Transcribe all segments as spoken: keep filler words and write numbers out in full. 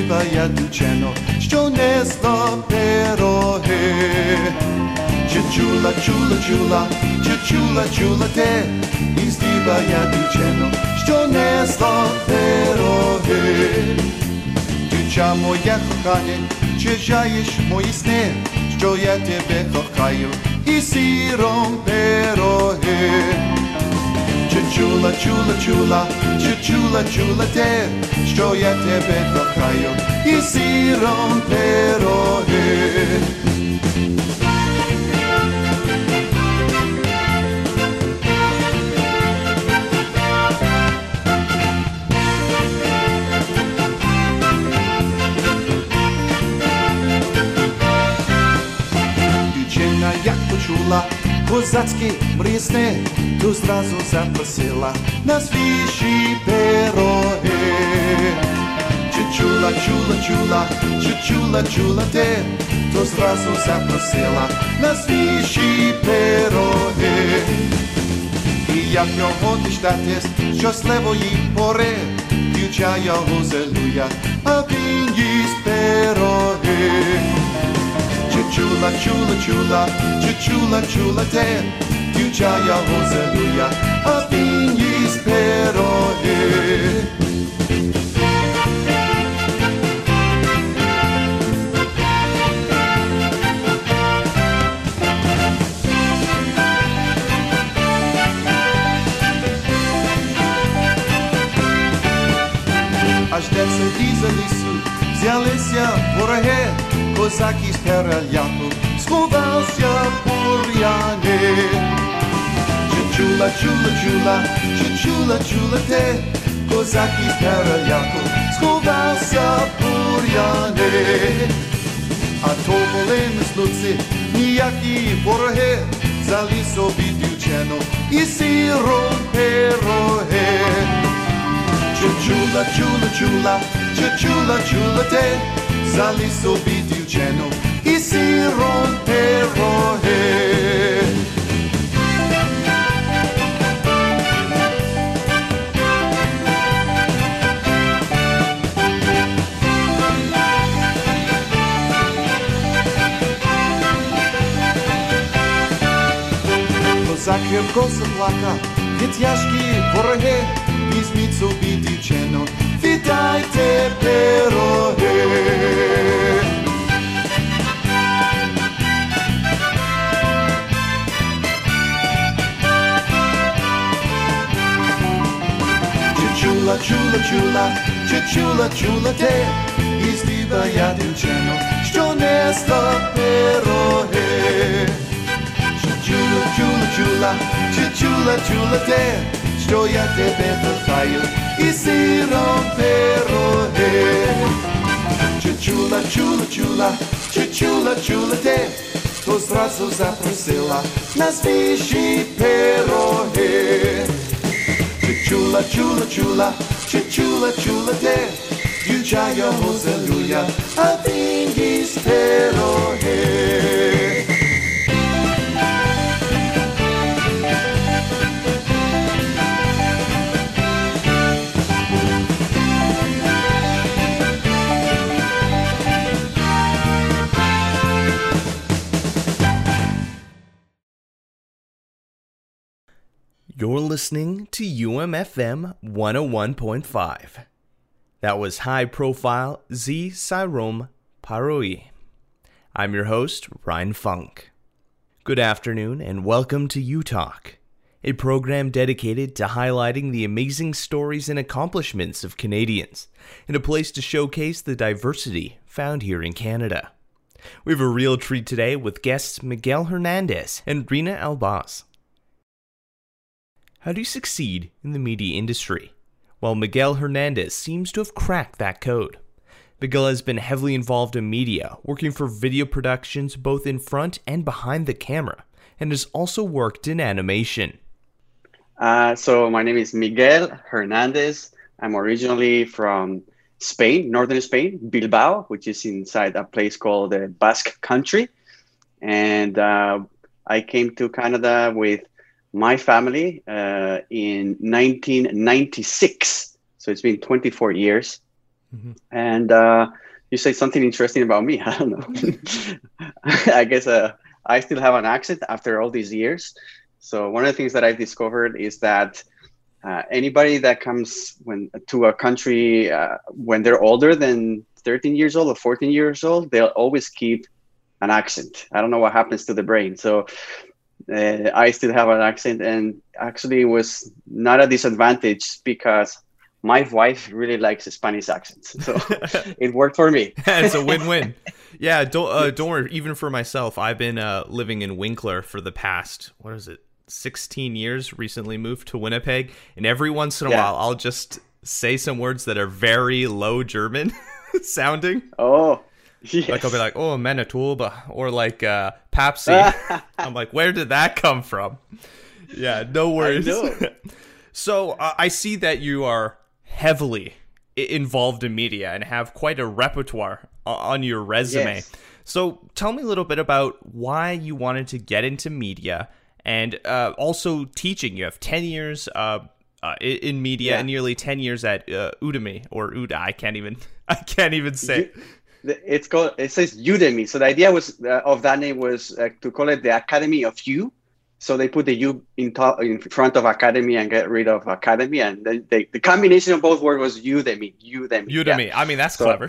здиває що не зла пироги. Чи чула, чула, чула, чи чула, чула те, і здиває що не зла пироги. Дівча моя кохане, чи жаєш мої сни, що я тебе кохаю, і сиром пироги. Чи чула, чула, чула, чи чула, чула те, що я тебе кохаю, і сиром пироги. Дівчина, як почула козацькі мрії сни, то зразу запросила на свіжі пироги. Чи чула, чула, чула, чи чула, чула те, то зразу запросила на свіжі пироги. І як його діждатись щасливої пори, дівча його зелує, а він їсть пироги. Чи чула, чула, чула, чи чула, чула те, дівча його зелує, а він їсть пироги. Аж де це лізе лісу, взялися вороги, козак із переляку сховався в бур'яни. Чи чула, чула, чула, чи чула, чула те, козак із переляку сховався в бур'яни. А то були мислуці, ніякі вороги, взяли собі дівчину і сиром пироги. Чи чула, чула, чула, чи чула, чула те, взяли собі дівчину і сиром пироги. Козак гірко заплакав, є тяжкі вороги, візьміть собі дівчину, віддайте пироги. Чи чула, чула, чула, чи чула, чула те, і здиває дівчину, що не зла пироги. Чи чула, чула, чула, чи чула, чула те, що я тебе кохаю, і сиром пироги. Чи чула, чула, чула, чи чула, чула те, то зразу запросила на свіжі пироги. Чи чула, чула, чула, чи чула, чула те, дівча його зелує, а він їсть пироги. You're listening to U M F M one oh one point five. That was high-profile Z Sairom Paroi. I'm your host, Ryan Funk. Good afternoon and welcome to U Talk, a program dedicated to highlighting the amazing stories and accomplishments of Canadians, and a place to showcase the diversity found here in Canada. We have a real treat today with guests Miguel Hernandez and Rina Albaz. How do you succeed in the media industry? Well, Miguel Hernandez seems to have cracked that code. Miguel has been heavily involved in media, working for video productions both in front and behind the camera, and has also worked in animation. Uh, so my name is Miguel Hernandez. I'm originally from Spain, northern Spain, Bilbao, which is inside a place called the Basque Country. And uh, I came to Canada with my family uh, in nineteen ninety-six. So it's been twenty-four years. Mm-hmm. And uh, you say something interesting about me. I don't know. I guess uh, I still have an accent after all these years. So one of the things that I've discovered is that uh, anybody that comes when to a country uh, when they're older than thirteen years old or fourteen years old, they'll always keep an accent. I don't know what happens to the brain. So uh, I still have an accent, and actually it was not a disadvantage because my wife really likes Spanish accents. So it worked for me. It's a win-win. Yeah, don't uh, don't worry. Even for myself, I've been uh, living in Winkler for the past, what is it, sixteen years, recently moved to Winnipeg. And every once in a yeah. while, I'll just say some words that are very low German sounding. Oh, yes. Like I'll be like, oh, Manitoba, or like uh, Pepsi. I'm like, where did that come from? Yeah, no worries. So uh, I see that you are heavily involved in media and have quite a repertoire on your resume. Yes. So tell me a little bit about why you wanted to get into media and uh, also teaching. You have ten years uh, uh, in media yeah. and nearly ten years at uh, Udemy or Uda. I can't even. I can't even say. It's called. It says Udemy. So the idea was uh, of that name was uh, to call it the Academy of You. So they put the U in, top, in front of Academy and get rid of Academy, and then they, the combination of both words was Udemy. Udemy. Udemy. Yeah. I mean, that's so clever.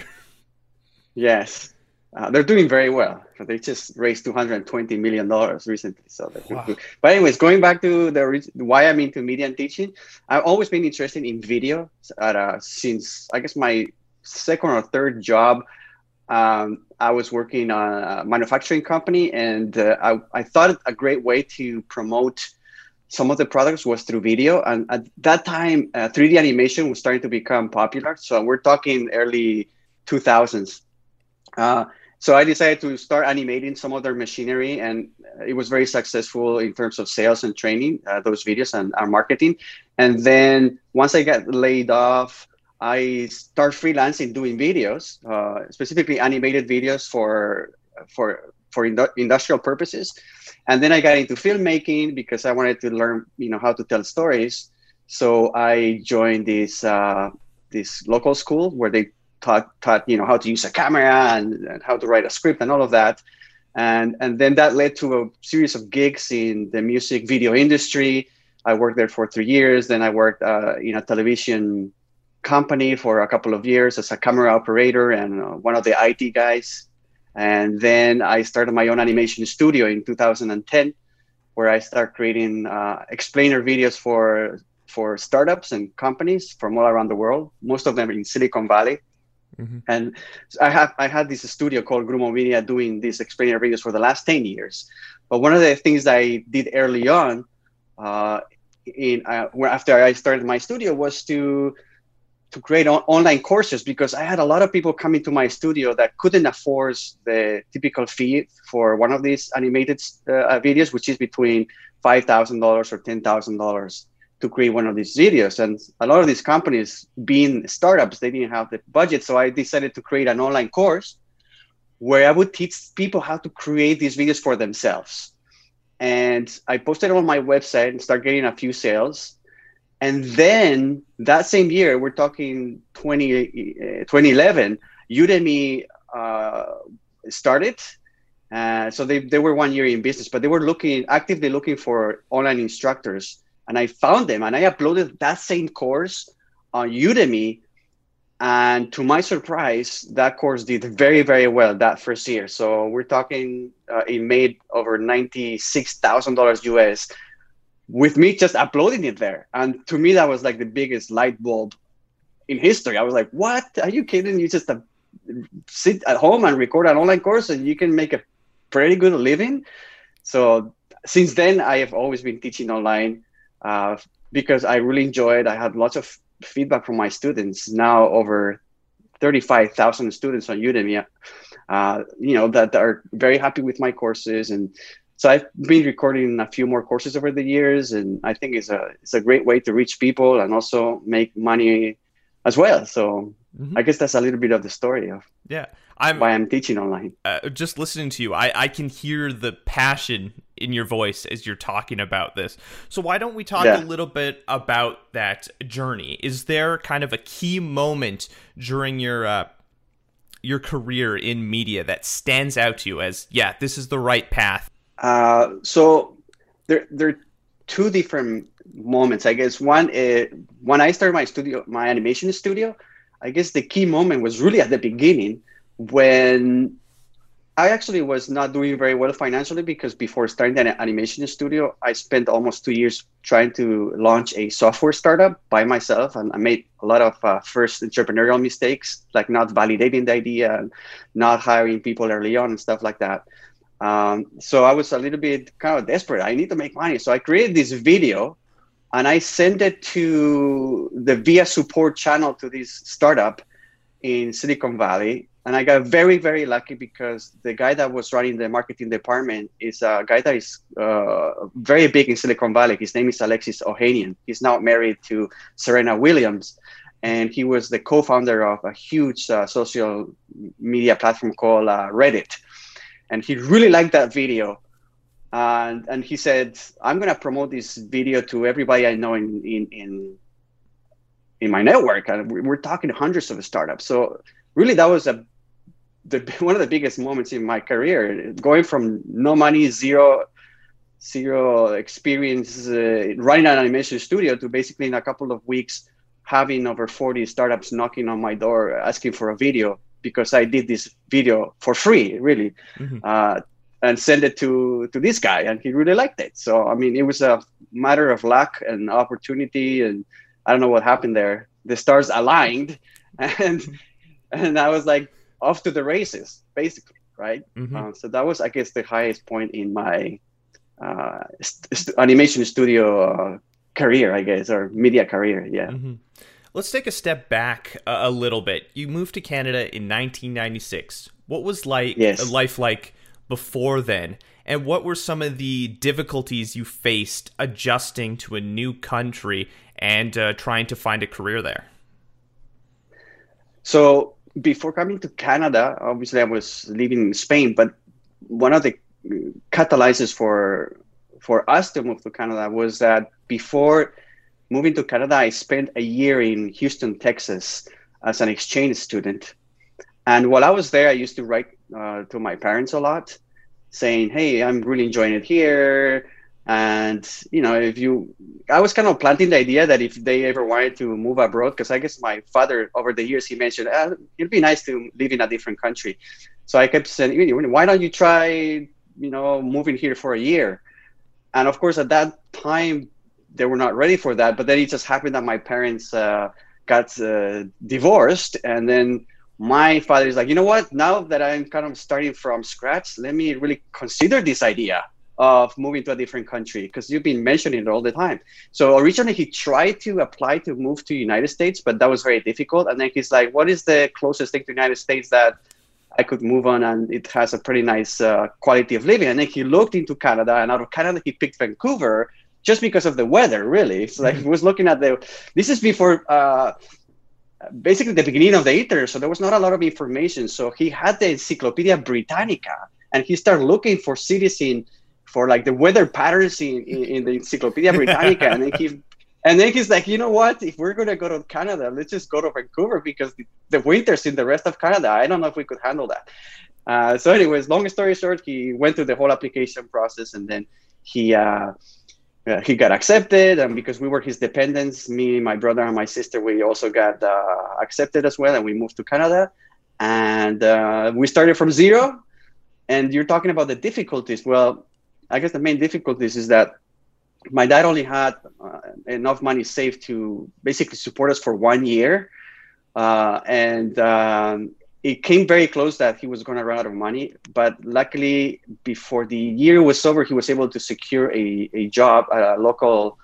Yes. Uh, they're doing very well. They just raised two hundred twenty million dollars recently. So, wow. But anyways, going back to the why I'm into media and teaching, I've always been interested in video at, uh, since I guess my second or third job. Um, I was working on a manufacturing company, and uh, I, I thought a great way to promote some of the products was through video. And at that time, uh, three D animation was starting to become popular. So we're talking early two thousands. Uh, so I decided to start animating some of their machinery, and it was very successful in terms of sales and training, uh, those videos and our marketing. And then once I got laid off, I started freelancing doing videos, uh, specifically animated videos for for for indu- industrial purposes. And then I got into filmmaking because I wanted to learn, you know, how to tell stories. So I joined this uh, this local school where they taught taught you know how to use a camera and, and how to write a script and all of that. And and then that led to a series of gigs in the music video industry. I worked there for three years. Then I worked uh, in a television company for a couple of years as a camera operator and uh, one of the I T guys. And then I started my own animation studio in two thousand ten, where I started creating uh, explainer videos for for startups and companies from all around the world, most of them in Silicon Valley. Mm-hmm. And I have I had this studio called Grumo Media doing these explainer videos for the last ten years. But one of the things that I did early on, uh, in uh, where after I started my studio, was to to create on- online courses, because I had a lot of people coming to my studio that couldn't afford the typical fee for one of these animated uh, videos, which is between five thousand dollars or ten thousand dollars to create one of these videos. And a lot of these companies, being startups, they didn't have the budget. So I decided to create an online course where I would teach people how to create these videos for themselves. And I posted it on my website and started getting a few sales. And then that same year, we're talking twenty, twenty eleven, Udemy uh, started. Uh, so they, they were one year in business, but they were looking actively looking for online instructors. And I found them, and I uploaded that same course on Udemy. And to my surprise, that course did very, very well that first year. So we're talking, uh, it made over ninety-six thousand dollars U S with me just uploading it there. And to me, that was like the biggest light bulb in history. I was like, what? Are you kidding? You just uh, sit at home and record an online course and you can make a pretty good living. So since then, I have always been teaching online uh, because I really enjoy it. I had lots of feedback from my students, now over thirty-five thousand students on Udemy, uh, you know, that are very happy with my courses. And so I've been recording a few more courses over the years, and I think it's a it's a great way to reach people and also make money as well. So mm-hmm. I guess that's a little bit of the story of yeah, I'm, why I'm teaching online. Uh, just listening to you, I, I can hear the passion in your voice as you're talking about this. So why don't we talk Yeah. a little bit about that journey? Is there kind of a key moment during your uh, your career in media that stands out to you as, yeah, this is the right path? Uh, so there, there are two different moments, I guess. One, uh, when I started my studio, my animation studio, I guess the key moment was really at the beginning when I actually was not doing very well financially, because before starting the animation studio, I spent almost two years trying to launch a software startup by myself. And I made a lot of uh, first entrepreneurial mistakes, like not validating the idea and not hiring people early on and stuff like that. Um, so I was a little bit kind of desperate. I need to make money. So I created this video and I sent it to the via support channel to this startup in Silicon Valley. And I got very, very lucky because the guy that was running the marketing department is a guy that is uh, very big in Silicon Valley. His name is Alexis Ohanian. He's now married to Serena Williams. And he was the co-founder of a huge uh, social media platform called uh, Reddit. And he really liked that video. And, and he said, I'm going to promote this video to everybody I know in, in, in, in my network. And we're talking hundreds of startups. So really, that was a The, one of the biggest moments in my career, going from no money, zero, zero experience, uh, running an animation studio, to basically in a couple of weeks having over forty startups knocking on my door asking for a video, because I did this video for free, really, mm-hmm. uh, and sent it to to this guy, and he really liked it. So I mean, it was a matter of luck and opportunity, and I don't know what happened there. The stars aligned, and and I was like, off to the races, basically, right? Mm-hmm. Uh, so that was, I guess, the highest point in my uh, st- animation studio uh, career, I guess, or media career, yeah. Mm-hmm. Let's take a step back a, a little bit. You moved to Canada in nineteen ninety-six. What was like yes. life like before then? And what were some of the difficulties you faced adjusting to a new country and uh, trying to find a career there? So, before coming to Canada, obviously I was living in Spain, but one of the catalyzers for for us to move to Canada was that before moving to Canada, I spent a year in Houston, Texas as an exchange student. And while I was there, I used to write uh, to my parents a lot, saying, hey, I'm really enjoying it here. And, you know, if you, I was kind of planting the idea that if they ever wanted to move abroad, because I guess my father over the years, he mentioned, ah, it'd be nice to live in a different country. So I kept saying, why don't you try, you know, moving here for a year? And of course, at that time, they were not ready for that. But then it just happened that my parents uh, got uh, divorced. And then my father is like, you know what, now that I'm kind of starting from scratch, let me really consider this idea of moving to a different country, because you've been mentioning it all the time. So originally he tried to apply to move to the United States, but that was very difficult. And then he's like, what is the closest thing to the United States that I could move on and it has a pretty nice uh, quality of living? And then he looked into Canada, and out of Canada, he picked Vancouver just because of the weather, really. It's like he was looking at the, this is before uh, basically the beginning of the internet, so there was not a lot of information. So he had the Encyclopedia Britannica, and he started looking for cities in, for like the weather patterns in, in, in the Encyclopedia Britannica. and then he and then he's like, you know what, if we're going to go to Canada, let's just go to Vancouver, because the, the winters in the rest of Canada, I don't know if we could handle that. Uh, so anyways, long story short, he went through the whole application process, and then he uh, uh, he got accepted. And because we were his dependents, me, my brother, and my sister, we also got uh, accepted as well, and we moved to Canada. And uh, we started from zero. And you're talking about the difficulties. Well, I guess the main difficulties is that my dad only had uh, enough money saved to basically support us for one year. Uh, and um, it came very close that he was going to run out of money. But luckily, before the year was over, he was able to secure a, a job at a local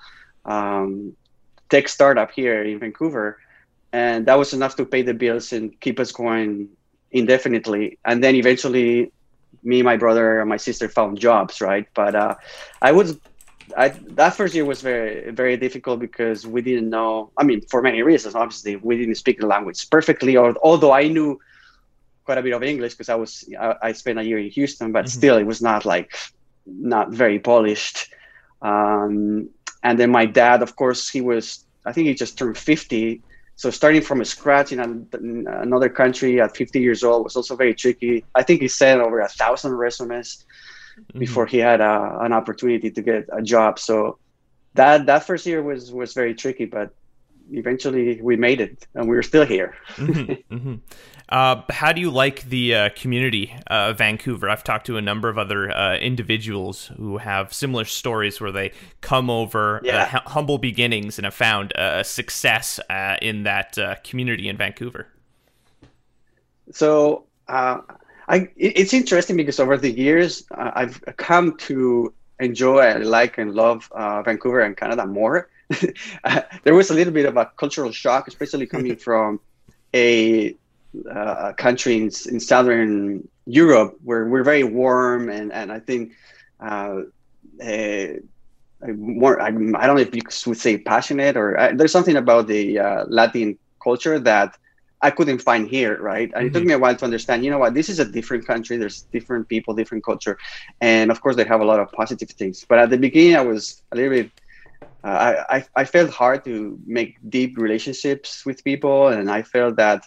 um, tech startup here in Vancouver. And that was enough to pay the bills and keep us going indefinitely. And then eventually, me, my brother, and my sister found jobs, right? But uh, I was, I, that first year was very, very difficult because we didn't know, I mean, for many reasons, obviously, we didn't speak the language perfectly, or, although I knew quite a bit of English because I was, I, I spent a year in Houston, but mm-hmm. still, it was not like not very polished. Um, and then my dad, of course, he was, I think he just turned fifty. So starting from scratch in, a, in another country at fifty years old was also very tricky. I think he sent over a thousand resumes mm-hmm. before he had a, an opportunity to get a job. So that that first year was was very tricky, but eventually we made it, and we're still here. mm-hmm, mm-hmm. Uh, how do you like the uh, community uh, of Vancouver? I've talked to a number of other uh, individuals who have similar stories where they come over yeah. uh, h- humble beginnings and have found uh, success uh, in that uh, community in Vancouver. So uh, I, it's interesting because over the years uh, I've come to enjoy and like and love uh, Vancouver and Canada more. uh, there was a little bit of a cultural shock, especially coming from a uh, country in, in Southern Europe where we're very warm and, and I think uh, uh, more, I, I don't know if you would say passionate or uh, there's something about the uh, Latin culture that I couldn't find here, right? And mm-hmm. it took me a while to understand, you know what, this is a different country. There's different people, different culture. And of course, they have a lot of positive things. But at the beginning, I was a little bit, uh, I, I felt hard to make deep relationships with people. And I felt that,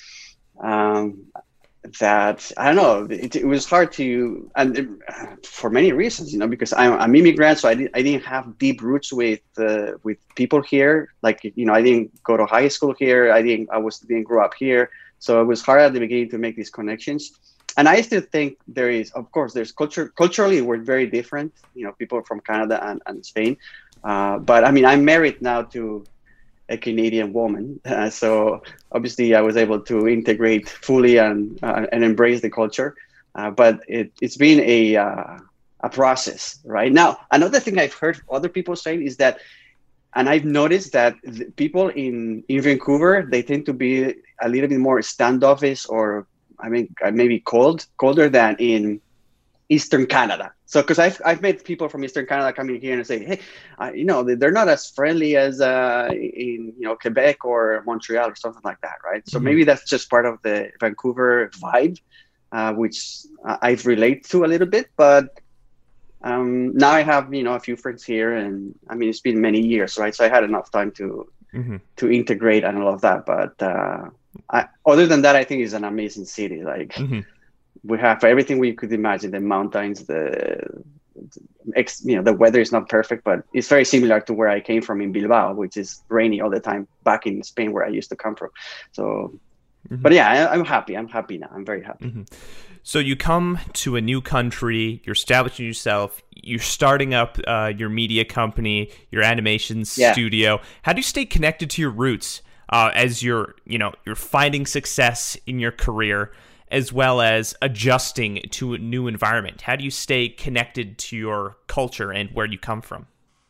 um, that, I don't know, it, it was hard to, and it, for many reasons, you know, because I'm, I'm immigrant, so I, did, I didn't have deep roots with uh, with people here. Like, you know, I didn't go to high school here. I didn't, I was didn't grow up here. So it was hard at the beginning to make these connections. And I still think there is, of course, there's culture, culturally, we're very different, you know, people from Canada and, and Spain. Uh, but I mean, I'm married now to a Canadian woman. Uh, so obviously I was able to integrate fully and uh, and embrace the culture. Uh, but it, it's been a uh, a process, right? Now, another thing I've heard other people saying is that, and I've noticed that the people in, in Vancouver, they tend to be a little bit more standoffish or, I mean, maybe cold, colder than in Eastern Canada. So, because I've I've met people from Eastern Canada coming here and say, hey, uh, you know, they're not as friendly as uh, in you know Quebec or Montreal or something like that, right? So mm-hmm. maybe that's just part of the Vancouver vibe, uh, which I've related to a little bit. But um, now I have you know a few friends here, and I mean it's been many years, right? So I had enough time to mm-hmm. to integrate and all of that. But uh, I, other than that, I think it's an amazing city, like. Mm-hmm. We have everything we could imagine, the mountains, the, the, you know, the weather is not perfect, but it's very similar to where I came from in Bilbao, which is rainy all the time back in Spain where I used to come from. So, mm-hmm. but yeah, I, I'm happy. I'm happy now. I'm very happy. Mm-hmm. So you come to a new country, you're establishing yourself, you're starting up uh, your media company, your animation yeah. studio. How do you stay connected to your roots uh, as you're, you know, you're finding success in your career, as well as adjusting to a new environment? How do you stay connected to your culture and where you come from?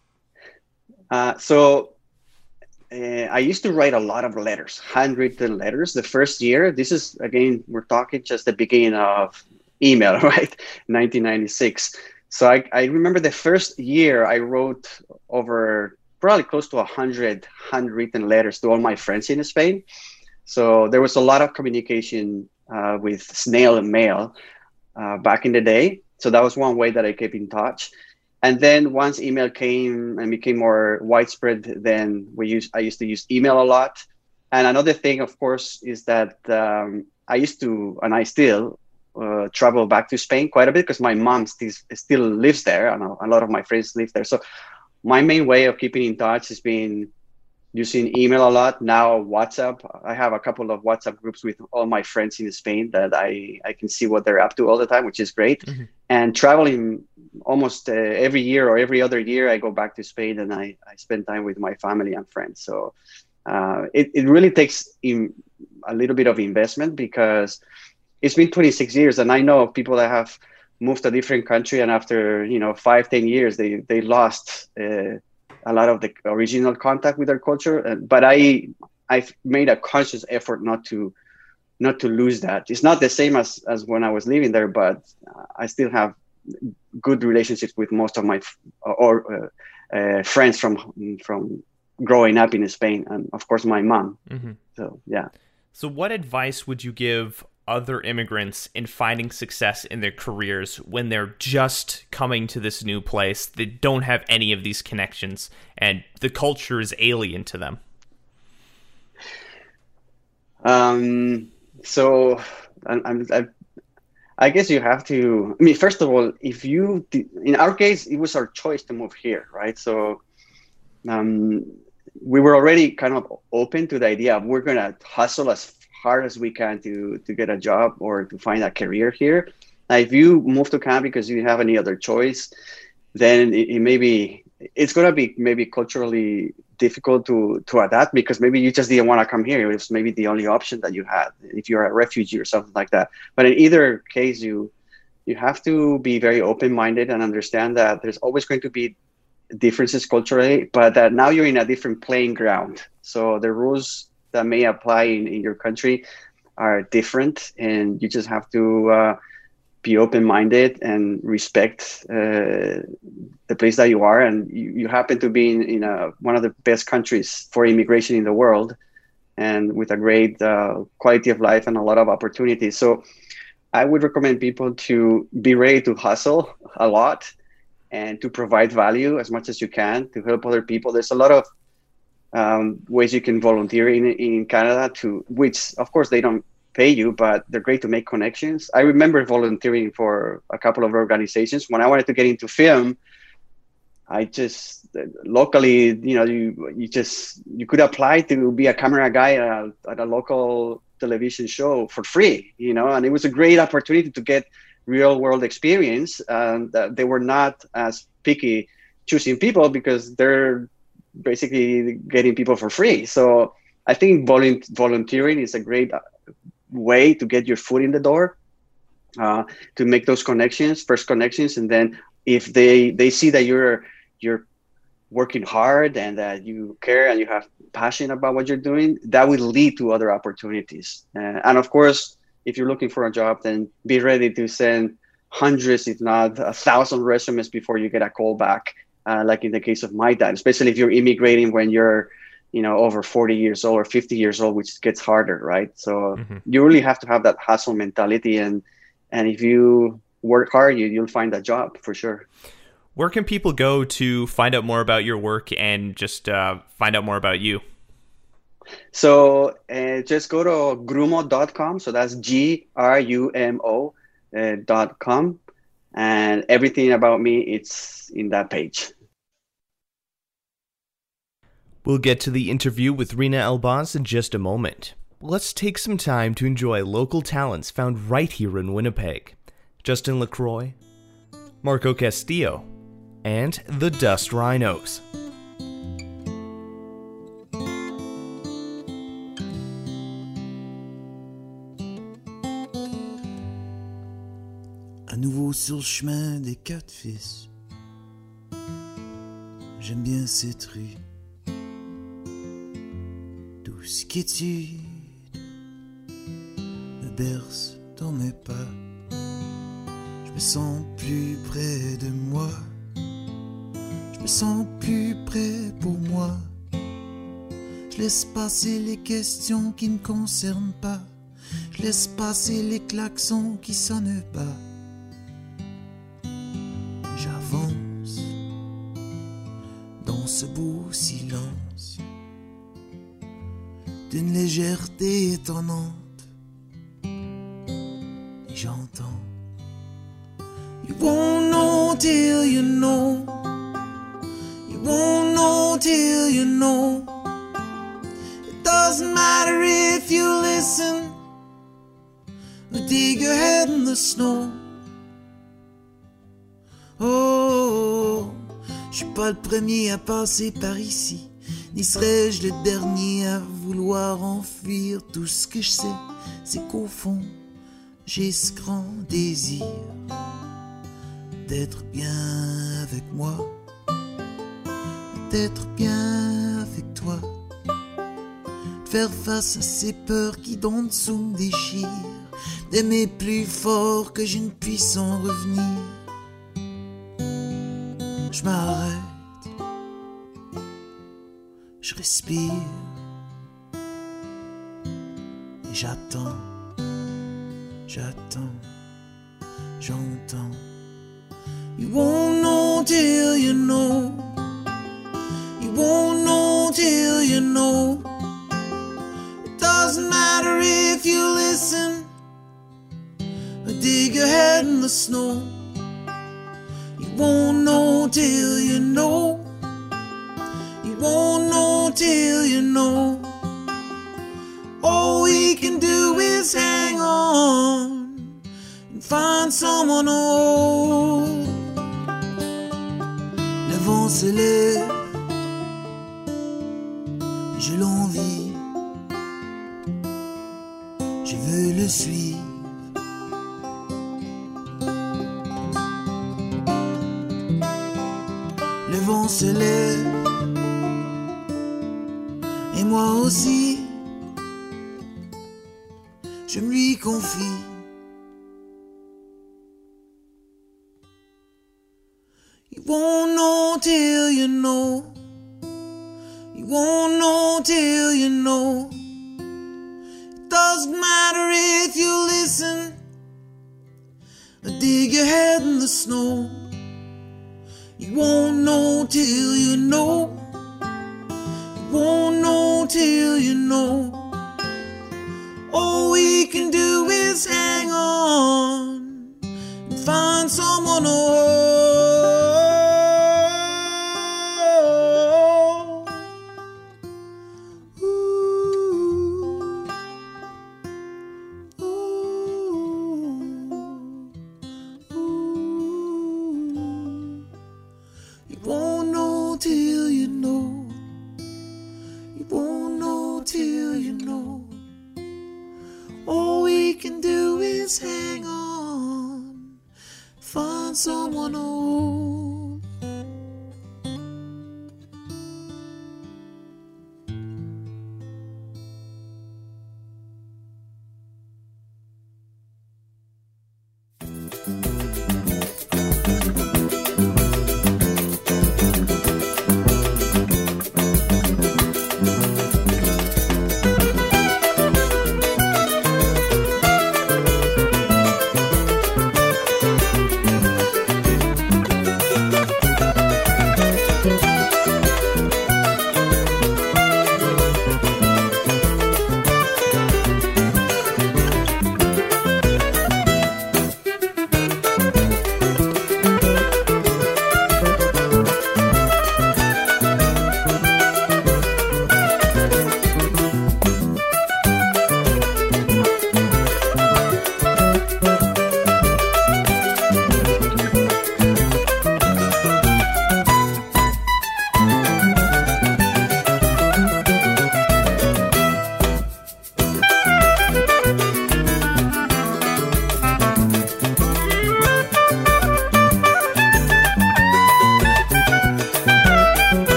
Uh, so uh, I used to write a lot of letters, handwritten letters. The first year, this is, again, we're talking just the beginning of email, right? nineteen ninety-six. So I, I remember the first year I wrote over probably close to one hundred handwritten letters to all my friends in Spain. So there was a lot of communication Uh, with snail mail uh, back in the day. So that was one way that I kept in touch. And then once email came and became more widespread, then we used, I used to use email a lot. And another thing, of course, is that um, I used to, and I still uh, travel back to Spain quite a bit because my mom still, still lives there. And a lot of my friends live there. So my main way of keeping in touch has been using email a lot. Now WhatsApp, I have a couple of WhatsApp groups with all my friends in Spain that I, I can see what they're up to all the time, which is great. Mm-hmm. And traveling almost uh, every year or every other year, I go back to Spain and I, I spend time with my family and friends. So uh, it, it really takes in a little bit of investment because it's been twenty-six years and I know people that have moved to a different country and after, you know, five, ten years, they, they lost uh, a lot of the original contact with their culture, but I I've made a conscious effort not to not to lose that. It's not the same as as when I was living there, but I still have good relationships with most of my or uh, uh, friends from from growing up in Spain, and of course my mom. Mm-hmm. So yeah. So what advice would you give other immigrants in finding success in their careers when they're just coming to this new place? They don't have any of these connections, and the culture is alien to them. Um, so I'm, I'm, I, I guess you have to, I mean, first of all, if you, in our case, it was our choice to move here, right? So um, we were already kind of open to the idea of we're going to hustle as hard as we can to, to get a job or to find a career here. Now, if you move to Canada because you have any other choice, then it, it may be, it's going to be maybe culturally difficult to to adapt because maybe you just didn't want to come here. It was maybe the only option that you had if you're a refugee or something like that. But in either case, you you have to be very open-minded and understand that there's always going to be differences culturally, but that now you're in a different playing ground. So the rules that may apply in, in your country are different, and you just have to uh, be open-minded and respect uh, the place that you are. And you, you happen to be in, in a, one of the best countries for immigration in the world, and with a great uh, quality of life and a lot of opportunities. So I would recommend people to be ready to hustle a lot and to provide value as much as you can to help other people. There's a lot of um, ways you can volunteer in, in Canada, to which, of course, they don't pay you, but they're great to make connections. I remember volunteering for a couple of organizations. When I wanted to get into film, I just locally, you know, you you just you could apply to be a camera guy at a, at a local television show for free, you know, and it was a great opportunity to get real world experience. And uh, they were not as picky choosing people because they're basically getting people for free. So I think volu- volunteering is a great way to get your foot in the door, uh, to make those connections, first connections, and then if they they see that you're you're working hard and that you care and you have passion about what you're doing, that will lead to other opportunities. Uh, and of course, if you're looking for a job, then be ready to send hundreds, if not a thousand resumes before you get a call back, uh, like in the case of my dad, especially if you're immigrating when you're you know, over forty years old or fifty years old, which gets harder, right? So mm-hmm. you really have to have that hustle mentality. And and if you work hard, you, you'll find a job for sure. Where can people go to find out more about your work and just uh, find out more about you? So uh, just go to grumo dot com. So that's G R U M O uh, dot com. And everything about me, it's in that page. We'll get to the interview with Rina Elbaz in just a moment. Let's take some time to enjoy local talents found right here in Winnipeg. Justin LaCroix, Marco Castillo, and the Dust Rhinos. À nouveau sur le chemin des quatre fils, j'aime bien cette rue. Douce quiétude me berce dans mes pas. Je me sens plus près de moi. Je me sens plus près pour moi. Je laisse passer les questions qui me concernent pas. Je laisse passer les klaxons qui sonnent pas. J'avance dans ce beau silence d'une légèreté étonnante. Et j'entends. You won't know till you know. You won't know till you know. It doesn't matter if you listen or dig your head in the snow. Oh, je suis pas le premier à passer par ici, ni serais-je le dernier à vouloir enfuir. Tout ce que je sais, c'est qu'au fond, j'ai ce grand désir d'être bien avec moi, d'être bien avec toi, de faire face à ces peurs qui d'en dessous me déchirent, d'aimer plus fort que je ne puisse en revenir. Je m'arrête, je respire et j'attends. j'attends, j'entends. You won't know till you know. You won't know till you know. It doesn't matter if you listen or dig your head in the snow. You won't know till you know. You won't know till you know. All we can do is hang on and find someone to hold. Le vent se lève, j'ai l'envie, je veux le suivre. Le vent se lève, et moi aussi, je me lui confie. You won't know till you know. You won't know till you know. It doesn't matter if you listen or dig your head in the snow. You won't know till you know. You won't know till you know. All we can do is hang on and find someone to hold. Someone old.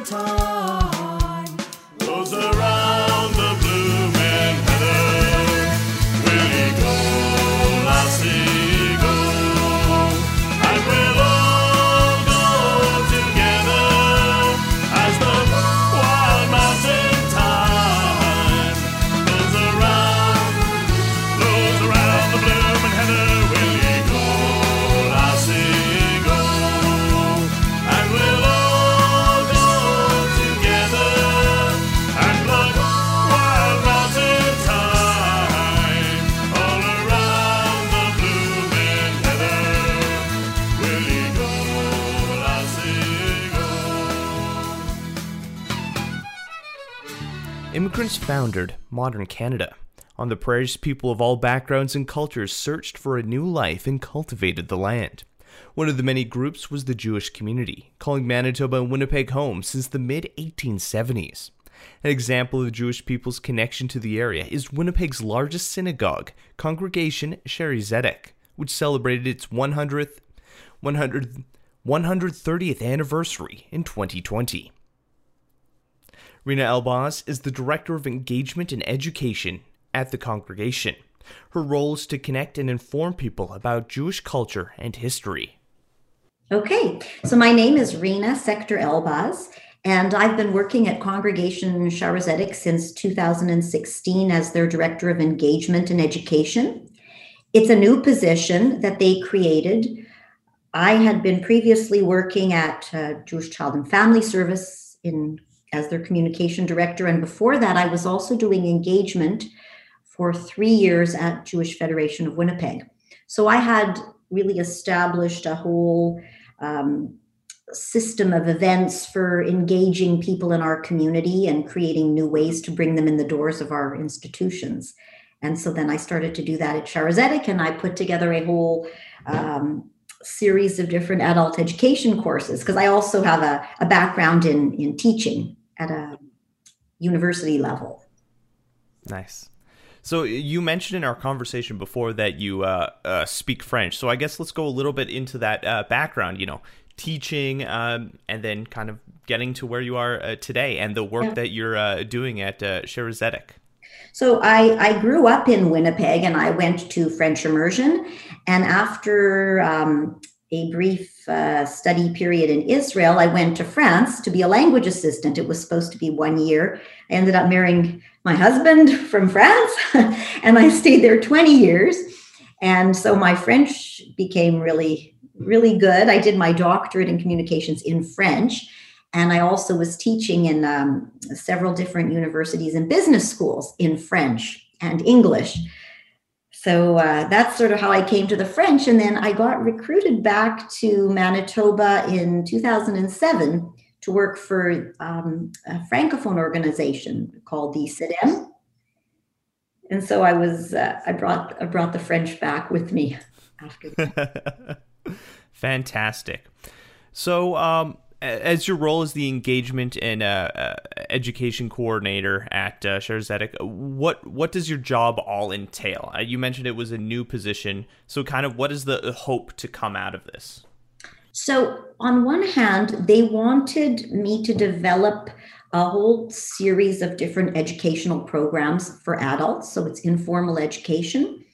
mountain thyme goes around the blooming heather. Will he go, lassie, go? And we'll all go together as the wild mountain thyme goes around, goes around the blooming heather. Will he go, lassie, go? And we'll all go together and pluck wild mountain thyme all around the blooming heather. Will he go, lassie, go? Immigrants founded modern Canada. On the prairies, people of all backgrounds and cultures searched for a new life and cultivated the land. One of the many groups was the Jewish community, calling Manitoba and Winnipeg home since the mid eighteen seventies. An example of the Jewish people's connection to the area is Winnipeg's largest synagogue, Congregation Shaare Zedek, which celebrated its one hundredth, one hundredth, one hundred thirtieth anniversary in twenty twenty. Rena Elbaz is the Director of Engagement and Education at the congregation. Her role is to connect and inform people about Jewish culture and history. Okay, so my name is Rena Sector Elbaz, and I've been working at Congregation Shaare Zedek since two thousand sixteen as their Director of Engagement and Education. It's a new position that they created. I had been previously working at uh, Jewish Child and Family Service in as their communication director, and before that, I was also doing engagement for three years at Jewish Federation of Winnipeg. So I had really established a whole um, system of events for engaging people in our community and creating new ways to bring them in the doors of our institutions. And so then I started to do that at Shaare Zedek, and I put together a whole um, series of different adult education courses, because I also have a, a background in, in teaching at a university level. Nice. So you mentioned in our conversation before that you uh, uh, speak French. So I guess let's go a little bit into that uh, background, you know, teaching um, and then kind of getting to where you are uh, today and the work Yeah. that you're uh, doing at uh, Shaare Zedek. So I, I grew up in Winnipeg, and I went to French immersion. And after um, a brief uh, study period in Israel, I went to France to be a language assistant. It was supposed to be one year. I ended up marrying my husband from France, and I stayed there twenty years. And so my French became really, really good. I did my doctorate in communications in French. And I also was teaching in um, several different universities and business schools in French and English. So uh, that's sort of how I came to the French. And then I got recruited back to Manitoba in two thousand seven to work for um, a Francophone organization called the C I D M. And so I was, uh, I brought, I brought the French back with me after that. Fantastic. So, um, as your role as the engagement and uh, uh, education coordinator at uh, Shaare Zedek, what what does your job all entail? Uh, you mentioned it was a new position, so kind of what is the hope to come out of this? So on one hand, they wanted me to develop a whole series of different educational programs for adults. So it's informal education.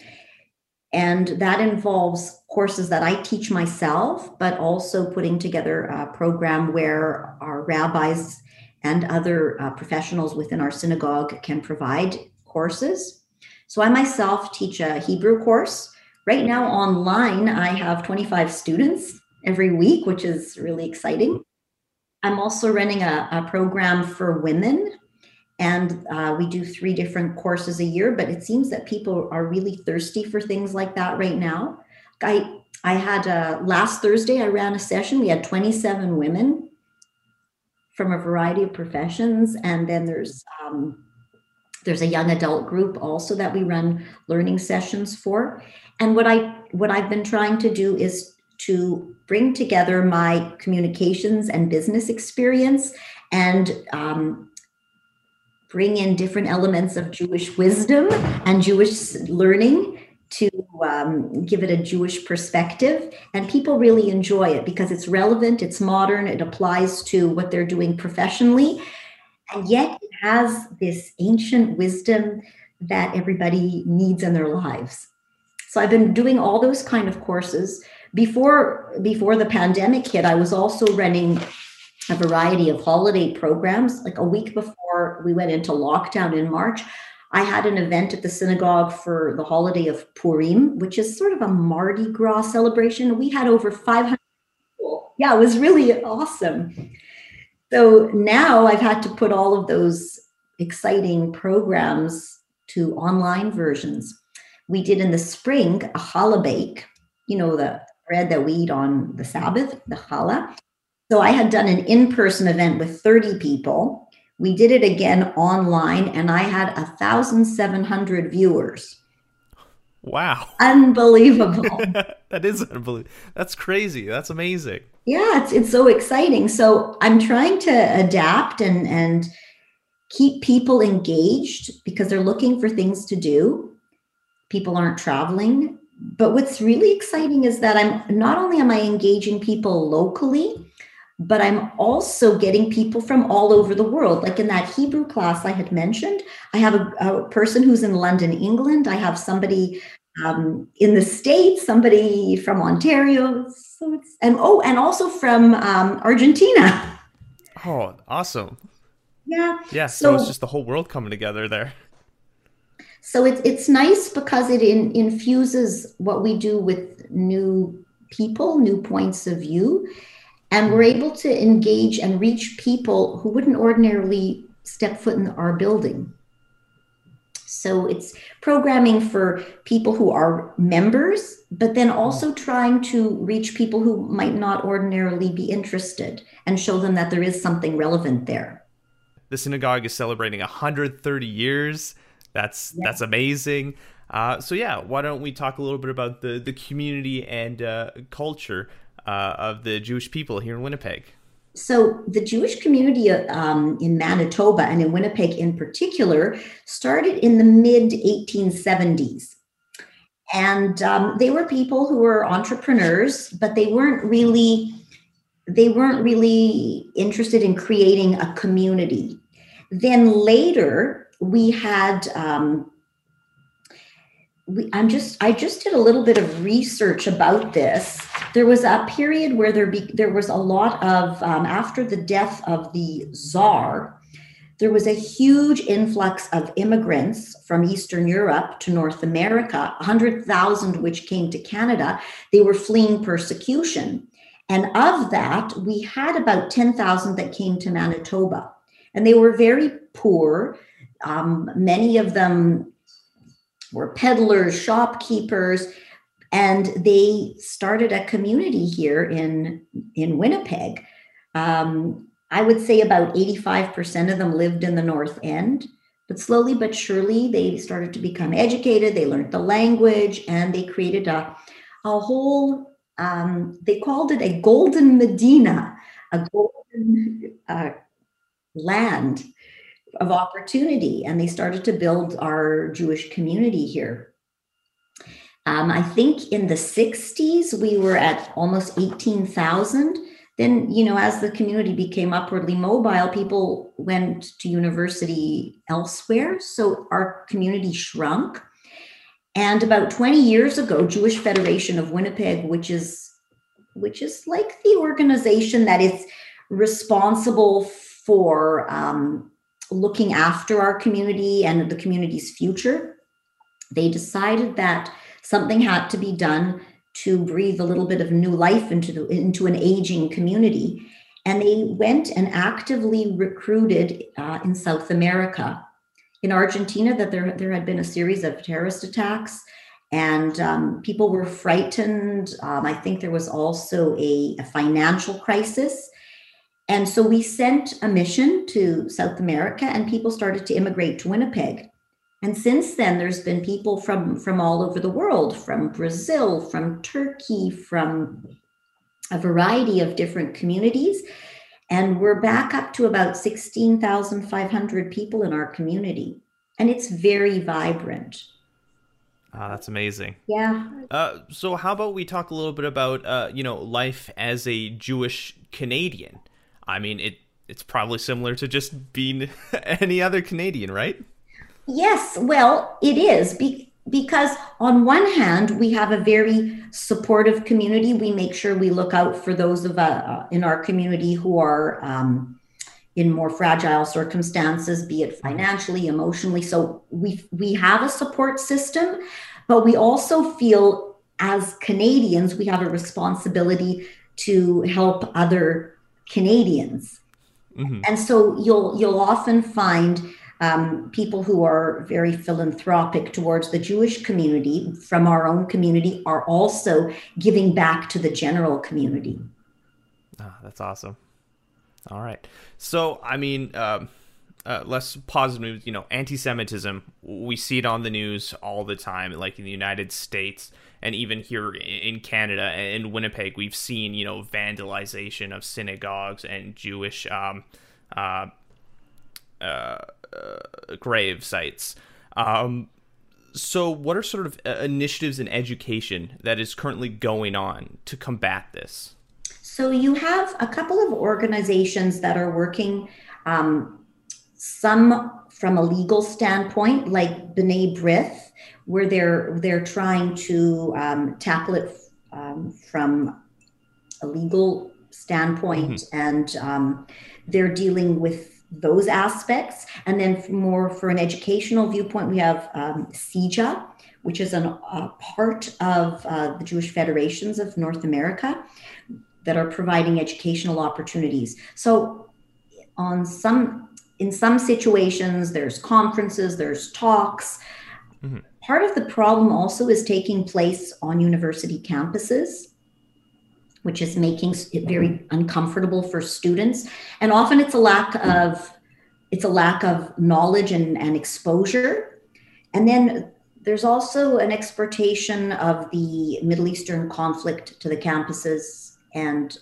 And that involves courses that I teach myself, but also putting together a program where our rabbis and other uh, professionals within our synagogue can provide courses. So I myself teach a Hebrew course. Right now online, I have twenty-five students every week, which is really exciting. I'm also running a, a program for women. And uh, we do three different courses a year, but it seems that people are really thirsty for things like that right now. I I had uh, last Thursday, I ran a session. We had twenty-seven women from a variety of professions. And then there's um, there's a young adult group also that we run learning sessions for. And what, I, what I've been trying to do is to bring together my communications and business experience and um, bring in different elements of Jewish wisdom and Jewish learning to um, give it a Jewish perspective. And people really enjoy it because it's relevant, it's modern, it applies to what they're doing professionally. And yet it has this ancient wisdom that everybody needs in their lives. So I've been doing all those kind of courses. Before, before the pandemic hit, I was also running a variety of holiday programs. Like a week before we went into lockdown in March, I had an event at the synagogue for the holiday of Purim, which is sort of a Mardi Gras celebration. We had over five hundred people. Yeah, it was really awesome. So now I've had to put all of those exciting programs to online versions. We did in the spring a challah bake, you know, the bread that we eat on the Sabbath, the challah. So I had done an in-person event with thirty people. We did it again online, and I had one thousand seven hundred viewers. Wow. Unbelievable. That is unbelievable. That's crazy. That's amazing. Yeah, it's it's so exciting. So I'm trying to adapt and, and keep people engaged because they're looking for things to do. People aren't traveling. But what's really exciting is that I'm not only am I engaging people locally, but I'm also getting people from all over the world. Like in that Hebrew class I had mentioned, I have a, a person who's in London, England. I have somebody um, in the States, somebody from Ontario. So it's, and oh, and also from um, Argentina. Oh, awesome. Yeah. Yeah, so, so it's just the whole world coming together there. So it's it's nice because it in, infuses what we do with new people, new points of view. And we're able to engage and reach people who wouldn't ordinarily step foot in our building. So it's programming for people who are members, but then also trying to reach people who might not ordinarily be interested and show them that there is something relevant there. The synagogue is celebrating one hundred thirty years. That's yeah. that's amazing. Uh, so yeah, why don't we talk a little bit about the, the community and uh, culture Uh, of the Jewish people here in Winnipeg? So the Jewish community um, in Manitoba and in Winnipeg in particular started in the mid eighteen seventies. And um, they were people who were entrepreneurs, but they weren't really, they weren't really interested in creating a community. Then later we had, um, we, I'm just, I just did a little bit of research about this. There was a period where there be, there was a lot of, um, after the death of the Tsar, there was a huge influx of immigrants from Eastern Europe to North America, one hundred thousand which came to Canada. They were fleeing persecution. And of that, we had about ten thousand that came to Manitoba. And they were very poor. Um, many of them were peddlers, shopkeepers, and they started a community here in, in Winnipeg. Um, I would say about eighty-five percent of them lived in the North End, but slowly but surely they started to become educated. They learned the language, and they created a, a whole, um, they called it a golden Medina, a golden uh, land of opportunity. And they started to build our Jewish community here. Um, I think in the sixties, we were at almost eighteen thousand. Then, you know, as the community became upwardly mobile, people went to university elsewhere. So our community shrunk. And about twenty years ago, Jewish Federation of Winnipeg, which is, which is like the organization that is responsible for um, looking after our community and the community's future, they decided that something had to be done to breathe a little bit of new life into the, into an aging community. And they went and actively recruited uh, in South America. In Argentina, that there, there had been a series of terrorist attacks, and um, people were frightened. Um, I think there was also a, a financial crisis. And so we sent a mission to South America, and people started to immigrate to Winnipeg. And since then, there's been people from, from all over the world, from Brazil, from Turkey, from a variety of different communities. And we're back up to about sixteen thousand five hundred people in our community. And it's very vibrant. Ah, that's amazing. Yeah. Uh, so how about we talk a little bit about, uh, you know, life as a Jewish Canadian? I mean, it it's probably similar to just being any other Canadian, right? Yes, well, it is be- because on one hand, we have a very supportive community. We make sure we look out for those of uh, in our community who are um, in more fragile circumstances, be it financially, emotionally. So we we have a support system, but we also feel as Canadians, we have a responsibility to help other Canadians. Mm-hmm. And so you'll you'll often find um, people who are very philanthropic towards the Jewish community from our own community are also giving back to the general community. Ah, that's awesome. All right. So, I mean, um, uh, less positive, you know, anti-Semitism, we see it on the news all the time, like in the United States and even here in Canada and in Winnipeg, we've seen, you know, vandalization of synagogues and Jewish um, uh, uh, uh, grave sites. Um, so what are sort of initiatives in education that is currently going on to combat this? So you have a couple of organizations that are working, um, some from a legal standpoint, like B'nai B'rith, where they're they're trying to um, tackle it um, from a legal standpoint, mm-hmm. and um, they're dealing with those aspects. And then more for an educational viewpoint, we have um, C J A, which is an, a part of uh, the Jewish Federations of North America, that are providing educational opportunities. So on some, in some situations, there's conferences, there's talks. Mm-hmm. Part of the problem also is taking place on university campuses, which is making it very uncomfortable for students. And often it's a lack of, it's a lack of knowledge and, and exposure. And then there's also an exportation of the Middle Eastern conflict to the campuses. And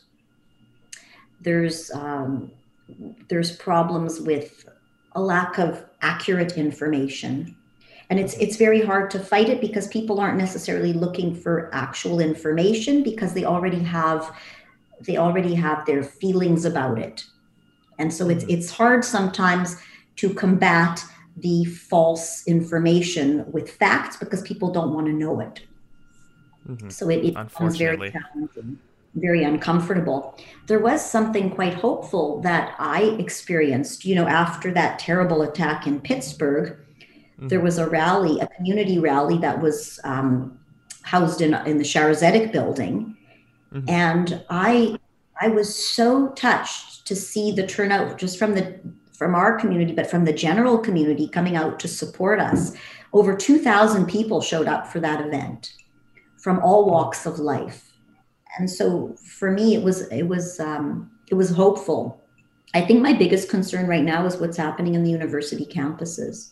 there's um, there's problems with a lack of accurate information, and it's it's very hard to fight it because people aren't necessarily looking for actual information because they already have they already have their feelings about it, and so it's it's hard sometimes to combat the false information with facts because people don't want to know it. Mm-hmm. So it, it becomes very challenging. Very uncomfortable. There was something quite hopeful that I experienced, you know, after that terrible attack in Pittsburgh. Mm-hmm. There was a rally, a community rally that was um, housed in, in the Shaare Zedek building. Mm-hmm. And I I was so touched to see the turnout just from the from our community, but from the general community coming out to support us. Over two thousand people showed up for that event from all walks of life. And so for me, it was it was um, it was hopeful. I think my biggest concern right now is what's happening in the university campuses,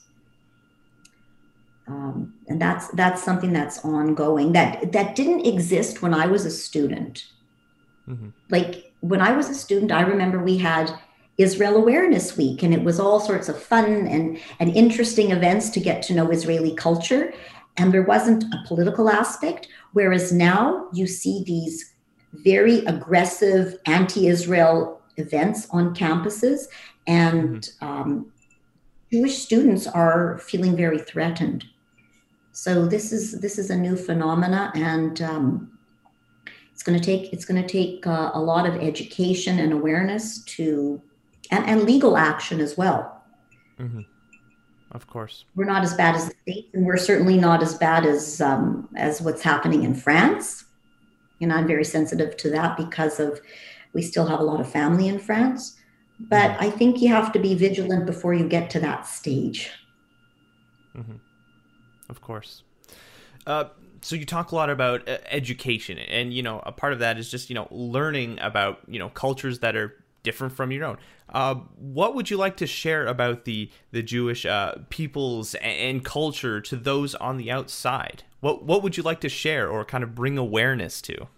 um, and that's that's something that's ongoing. That that didn't exist when I was a student. Mm-hmm. Like when I was a student, I remember we had Israel Awareness Week, and it was all sorts of fun and and interesting events to get to know Israeli culture. And there wasn't a political aspect, whereas now you see these very aggressive anti-Israel events on campuses, and mm-hmm. um, Jewish students are feeling very threatened. So this is this is a new phenomena, and um, it's going to take it's going to take uh, a lot of education and awareness to, and, and legal action as well. Mm-hmm. Of course. We're not as bad as the States, and we're certainly not as bad as um, as what's happening in France. And I'm very sensitive to that because of we still have a lot of family in France. But mm-hmm. I think you have to be vigilant before you get to that stage. Mm-hmm. Of course. Uh, so you talk a lot about uh, education, and you know, a part of that is just you know learning about you know cultures that are different from your own. Uh, what would you like to share about the the Jewish uh, peoples and, and culture to those on the outside? What what would you like to share or kind of bring awareness to?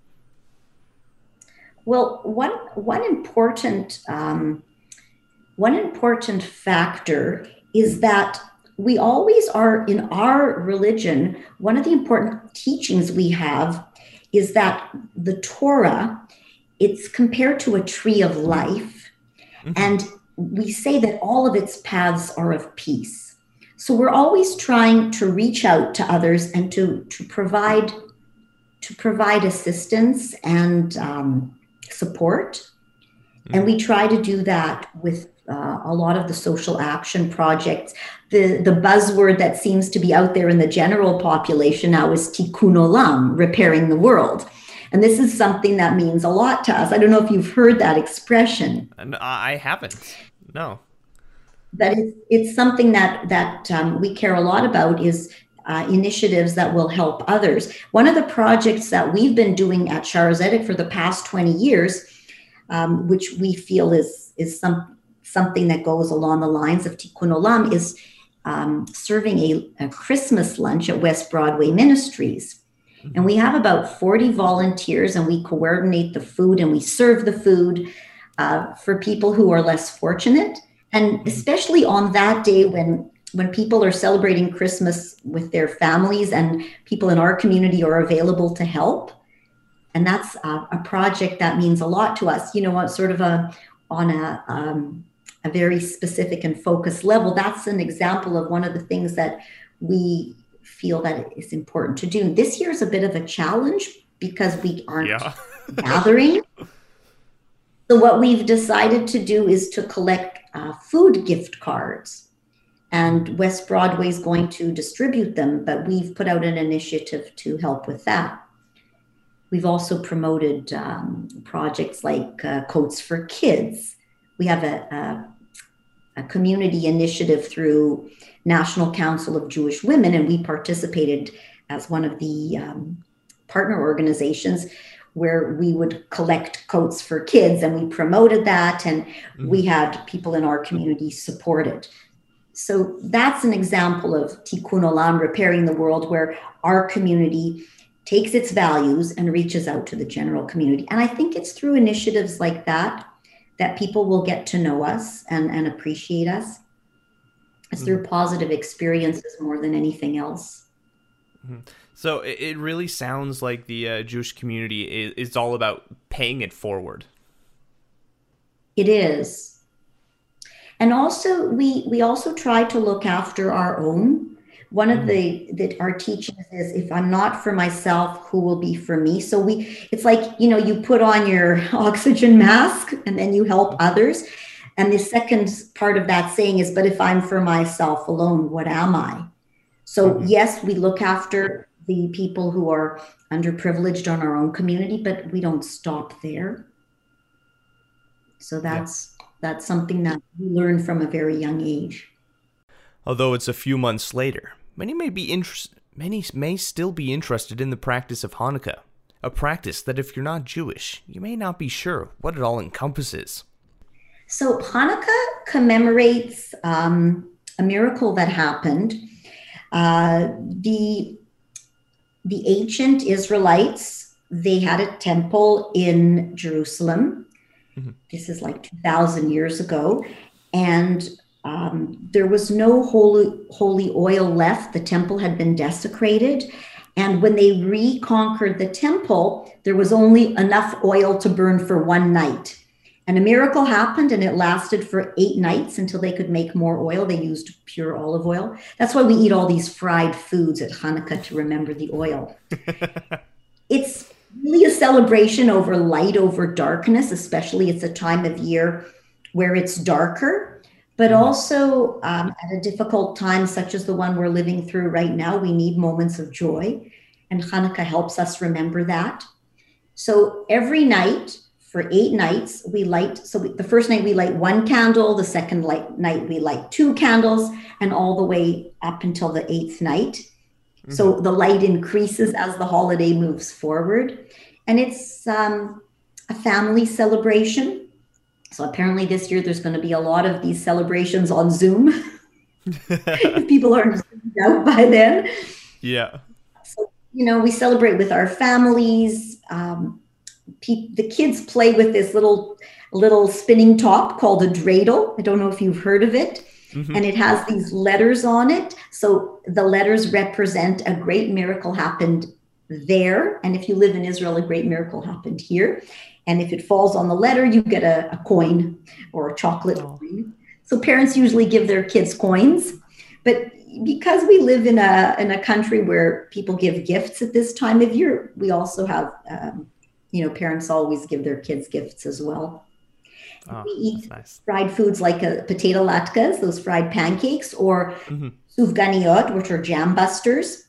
Well, one one important um, one important factor is that we always are, in our religion, one of the important teachings we have is that the Torah, it's compared to a tree of life. Mm-hmm. And we say that all of its paths are of peace. So we're always trying to reach out to others and to, to provide to provide assistance and um, support. Mm-hmm. And we try to do that with uh, a lot of the social action projects. The, the buzzword that seems to be out there in the general population now is tikkun olam, repairing the world. And this is something that means a lot to us. I don't know if you've heard that expression. I haven't. No. But it's, it's something that, that um, we care a lot about is uh, initiatives that will help others. One of the projects that we've been doing at Shaare Zedek for the past twenty years, um, which we feel is, is some, something that goes along the lines of Tikkun Olam, is um, serving a, a Christmas lunch at West Broadway Ministries. And we have about forty volunteers, and we coordinate the food and we serve the food uh, for people who are less fortunate. And especially on that day when, when people are celebrating Christmas with their families and people in our community are available to help. And that's a, a project that means a lot to us, you know, sort of a, on a, um, a very specific and focused level. That's an example of one of the things that we feel that is important to do. This year is a bit of a challenge because we aren't yeah. gathering. So what we've decided to do is to collect uh, food gift cards, and West Broadway is going to distribute them, but we've put out an initiative to help with that. We've also promoted um, projects like uh, Coats for Kids. We have a, a, a community initiative through National Council of Jewish Women, and we participated as one of the um, partner organizations where we would collect coats for kids, and we promoted that, and mm-hmm. we had people in our community support it. So that's an example of Tikkun Olam, repairing the world, where our community takes its values and reaches out to the general community. And I think it's through initiatives like that that people will get to know us and, and appreciate us. It's mm-hmm. through positive experiences more than anything else. Mm-hmm. So it really sounds like the uh, Jewish community is, is all about paying it forward. It is. And also, we, we also try to look after our own. One of the, that our teachings is, if I'm not for myself, who will be for me? So we, it's like, you know, you put on your oxygen mask and then you help others. And the second part of that saying is, but if I'm for myself alone, what am I? So mm-hmm. yes, we look after the people who are underprivileged on our own community, but we don't stop there. So that's yeah. that's something that we learn from a very young age. Although it's a few months later, many may be interested. Many may still be interested in the practice of Hanukkah, a practice that, if you're not Jewish, you may not be sure what it all encompasses. So Hanukkah commemorates um, a miracle that happened. Uh, the The ancient Israelites, they had a temple in Jerusalem. Mm-hmm. This is like two thousand years ago. And um, there was no holy, holy oil left. The temple had been desecrated. And when they reconquered the temple, there was only enough oil to burn for one night. And a miracle happened, and it lasted for eight nights until they could make more oil. They used pure olive oil. That's why we eat all these fried foods at Hanukkah, to remember the oil. It's really a celebration over light over darkness, especially it's a time of year where it's darker, but also um, at a difficult time such as the one we're living through right now, we need moments of joy, and Hanukkah helps us remember that. So every night, for eight nights, we light, so we, the first night we light one candle, the second light, night we light two candles, and all the way up until the eighth night. Mm-hmm. So the light increases as the holiday moves forward. And it's um, a family celebration. So apparently this year there's going to be a lot of these celebrations on Zoom. If people aren't zoomed out by then. Yeah. So, you know, we celebrate with our families. Um, The kids play with this little little spinning top called a dreidel. I don't know if you've heard of it. Mm-hmm. And it has these letters on it. So the letters represent a great miracle happened there. And if you live in Israel, a great miracle happened here. And if it falls on the letter, you get a, a coin or a chocolate oh. coin. So parents usually give their kids coins. But because we live in a in a country where people give gifts at this time of year, we also have, um, you know, parents always give their kids gifts as well. Oh, we eat nice. Fried foods like a potato latkes, those fried pancakes, or mm-hmm. sufganiyot, which are jam busters.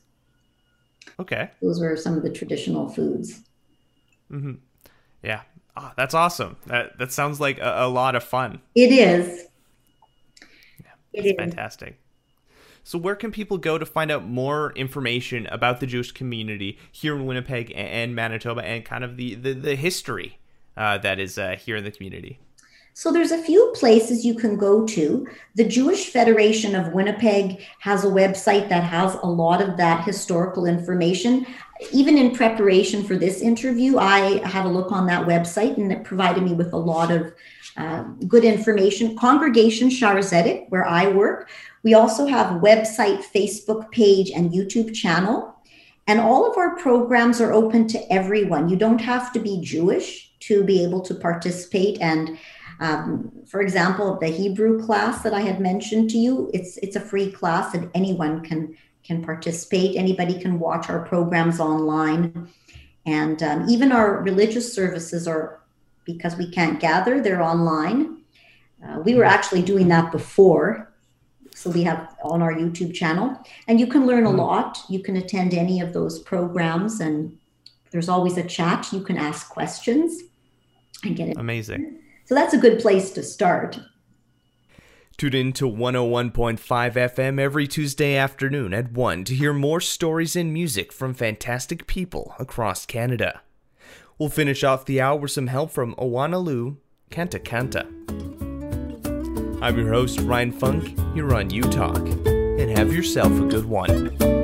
Okay. Those are some of the traditional foods. Mm-hmm. Yeah. Oh, that's awesome. That that sounds like a, a lot of fun. It is. Yeah, it's it fantastic. Is. So where can people go to find out more information about the Jewish community here in Winnipeg and Manitoba, and kind of the, the, the history uh, that is uh, here in the community? So there's a few places you can go to. The Jewish Federation of Winnipeg has a website that has a lot of that historical information. Even in preparation for this interview, I had a look on that website, and it provided me with a lot of uh, good information. Congregation Shaare Zedek, where I work, we also have a website, Facebook page, and YouTube channel. And all of our programs are open to everyone. You don't have to be Jewish to be able to participate. And Um, for example, the Hebrew class that I had mentioned to you, it's it's a free class and anyone can can participate. Anybody can watch our programs online. And um, even our religious services are, because we can't gather, they're online. Uh, we were actually doing that before. So we have on our YouTube channel. And you can learn a lot. You can attend any of those programs, and there's always a chat. You can ask questions and get it. Amazing. So that's a good place to start. Tune in to one oh one point five F M every Tuesday afternoon at one to hear more stories and music from fantastic people across Canada. We'll finish off the hour with some help from Oanalu, Kanta Kanta. I'm your host, Ryan Funk, here on U Talk, and have yourself a good one.